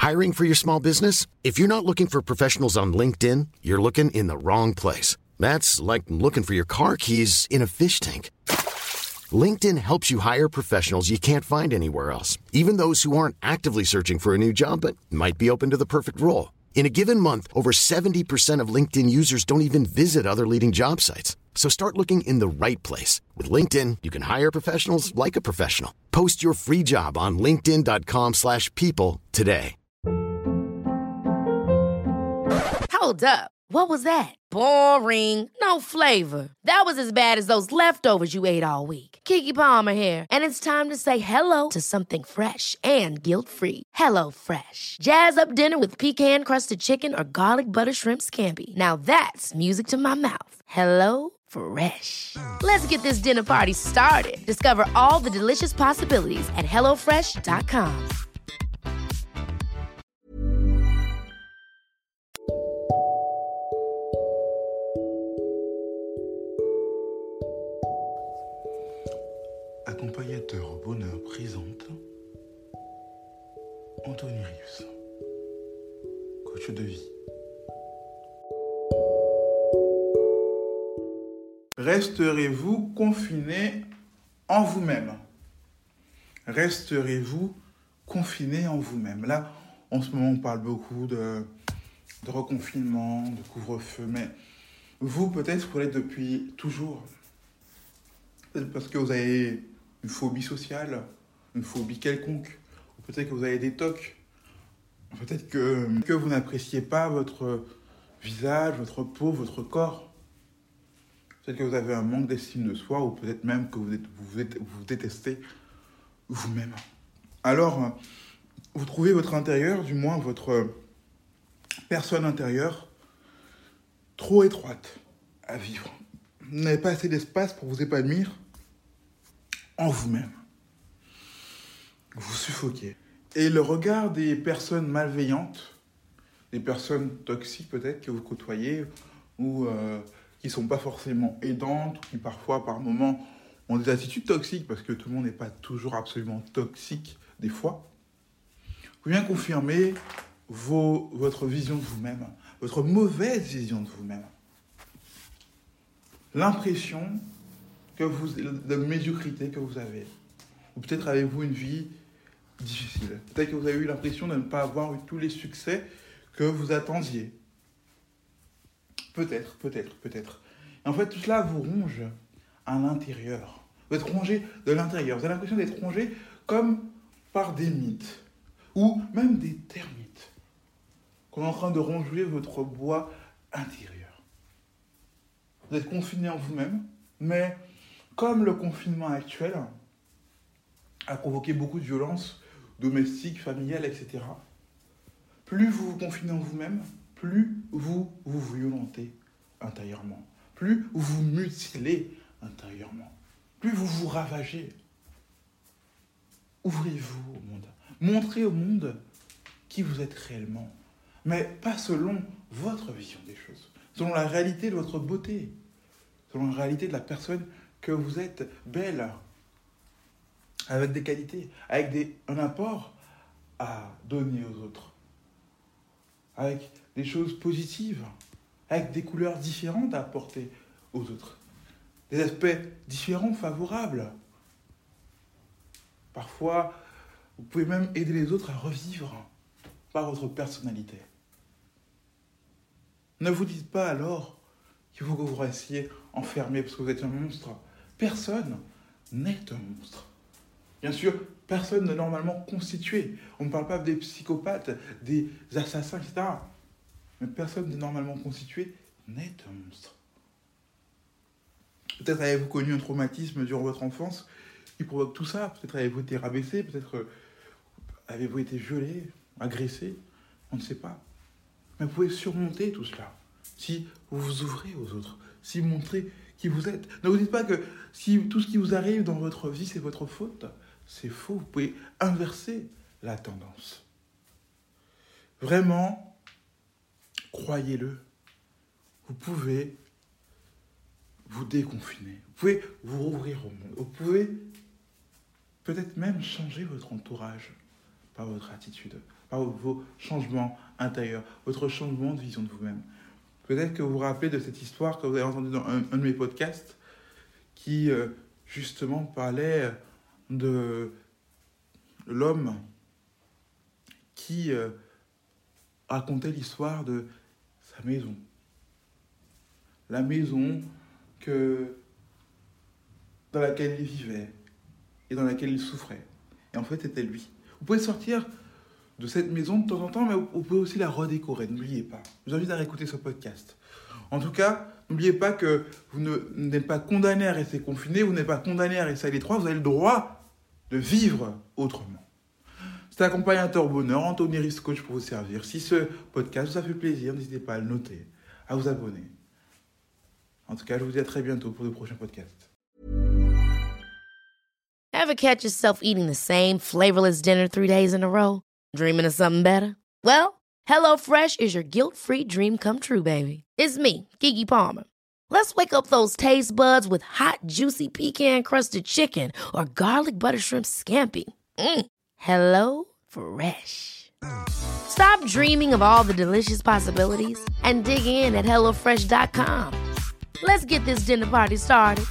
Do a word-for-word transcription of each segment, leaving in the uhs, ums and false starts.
Hiring for your small business? If you're not looking for professionals on LinkedIn, you're looking in the wrong place. That's like looking for your car keys in a fish tank. LinkedIn helps you hire professionals you can't find anywhere else, even those who aren't actively searching for a new job but might be open to the perfect role. In a given month, over seventy percent of LinkedIn users don't even visit other leading job sites. So start looking in the right place. With LinkedIn, you can hire professionals like a professional. Post your free job on linkedin.com slash people today. Hold up. What was that? Boring. No flavor. That was as bad as those leftovers you ate all week. Keke Palmer here, and it's time to say hello to something fresh and guilt-free. Hello Fresh. Jazz up dinner with pecan-crusted chicken or garlic butter shrimp scampi. Now that's music to my mouth. Hello Fresh. Let's get this dinner party started. Discover all the delicious possibilities at hello fresh dot com. Accompagnateur Bonheur présente Anthony Rius, coach de vie. Resterez-vous confiné en vous-même? Resterez-vous confiné en vous-même? Là, en ce moment, on parle beaucoup de, de reconfinement, de couvre-feu, mais vous, peut-être, vous l'êtes depuis toujours. Peut-être parce que vous avez une phobie sociale, une phobie quelconque, ou peut-être que vous avez des tocs, peut-être que, que vous n'appréciez pas votre visage, votre peau, votre corps, peut-être que vous avez un manque d'estime de soi, ou peut-être même que vous, êtes, vous, êtes, vous détestez vous-même. Alors, vous trouvez votre intérieur, du moins votre personne intérieure, trop étroite à vivre. Vous n'avez pas assez d'espace pour vous épanouir en vous-même. Vous suffoquez. Et le regard des personnes malveillantes, des personnes toxiques peut-être que vous côtoyez, ou euh, qui ne sont pas forcément aidantes, ou qui parfois, par moments, ont des attitudes toxiques, parce que tout le monde n'est pas toujours absolument toxique des fois, vous vient confirmer vos, votre vision de vous-même, votre mauvaise vision de vous-même. L'impression que vous, de médiocrité que vous avez. Ou peut-être avez-vous une vie difficile. Peut-être que vous avez eu l'impression de ne pas avoir eu tous les succès que vous attendiez. Peut-être, peut-être, peut-être. Et en fait, tout cela vous ronge à l'intérieur. Vous êtes rongé de l'intérieur. Vous avez l'impression d'être rongé comme par des mythes. Ou même des termites. Qu'on est en train de ronger votre bois intérieur. Vous êtes confiné en vous-même, mais comme le confinement actuel a provoqué beaucoup de violences domestiques, familiales, et cetera, plus vous vous confinez en vous-même, plus vous vous violentez intérieurement, plus vous vous mutilez intérieurement, plus vous vous ravagez. Ouvrez-vous au monde. Montrez au monde qui vous êtes réellement, mais pas selon votre vision des choses, selon la réalité de votre beauté, selon la réalité de la personne que vous êtes belle, avec des qualités, avec des, un apport à donner aux autres, avec des choses positives, avec des couleurs différentes à apporter aux autres, des aspects différents, favorables. Parfois, vous pouvez même aider les autres à revivre par votre personnalité. Ne vous dites pas alors qu'il faut que vous restiez enfermé parce que vous êtes un monstre. Personne n'est un monstre. Bien sûr, personne n'est normalement constitué. On ne parle pas des psychopathes, des assassins, et cetera. Mais personne n'est normalement constitué n'est un monstre. Peut-être avez-vous connu un traumatisme durant votre enfance qui provoque tout ça. Peut-être avez-vous été rabaissé, peut-être avez-vous été violé, agressé, on ne sait pas. Mais vous pouvez surmonter tout cela si vous vous ouvrez aux autres, si vous montrez qui vous êtes. Ne vous dites pas que si tout ce qui vous arrive dans votre vie, c'est votre faute. C'est faux, vous pouvez inverser la tendance. Vraiment, croyez-le, vous pouvez vous déconfiner, vous pouvez vous rouvrir au monde, vous pouvez peut-être même changer votre entourage par votre attitude, par vos changements intérieurs, votre changement de vision de vous-même. Peut-être que vous vous rappelez de cette histoire que vous avez entendue dans un, un de mes podcasts qui, euh, justement, parlait de l'homme qui euh, racontait l'histoire de sa maison. La maison que, dans laquelle il vivait et dans laquelle il souffrait. Et en fait, c'était lui. Vous pouvez sortir de cette maison de temps en temps, mais vous pouvez aussi la redécorer. N'oubliez pas. Je vous invite à réécouter ce podcast. En tout cas, n'oubliez pas que vous ne, n'êtes pas condamné à rester confiné, vous n'êtes pas condamné à rester à l'étroit, vous avez le droit de vivre autrement. C'était accompagnateur bonheur, Anthony Rice Coach pour vous servir. Si ce podcast vous a fait plaisir, n'hésitez pas à le noter, à vous abonner. En tout cas, je vous dis à très bientôt pour de prochains podcasts. Ever catch yourself eating the same flavorless dinner three days in a row? Dreaming of something better? Well, HelloFresh is your guilt-free dream come true, baby. It's me, Keke Palmer. Let's wake up those taste buds with hot, juicy pecan-crusted chicken or garlic butter shrimp scampi. Mm. Hello Fresh. Stop dreaming of all the delicious possibilities and dig in at hello fresh dot com. Let's get this dinner party started.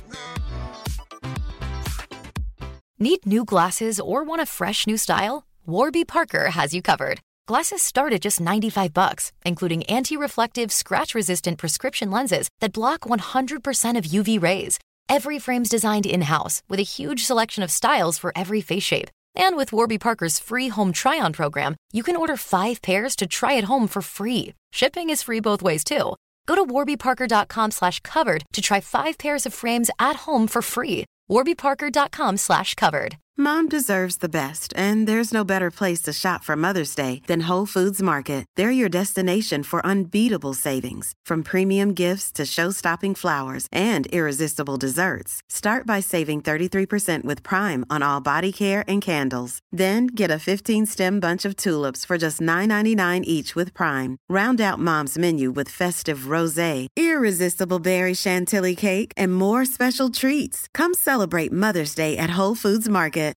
Need new glasses or want a fresh new style? Warby Parker has you covered. Glasses start at just ninety-five bucks, including anti-reflective, scratch-resistant prescription lenses that block one hundred percent of U V rays. Every frame's designed in-house with a huge selection of styles for every face shape. And with Warby Parker's free home try-on program, you can order five pairs to try at home for free. Shipping is free both ways, too. Go to warby parker dot com slash covered to try five pairs of frames at home for free. warby parker dot com slash covered. Mom deserves the best, and there's no better place to shop for Mother's Day than Whole Foods Market. They're your destination for unbeatable savings, from premium gifts to show-stopping flowers and irresistible desserts. Start by saving thirty-three percent with Prime on all body care and candles. Then get a fifteen-stem bunch of tulips for just nine ninety-nine each with Prime. Round out Mom's menu with festive rosé, irresistible berry chantilly cake, and more special treats. Come celebrate Mother's Day at Whole Foods Market.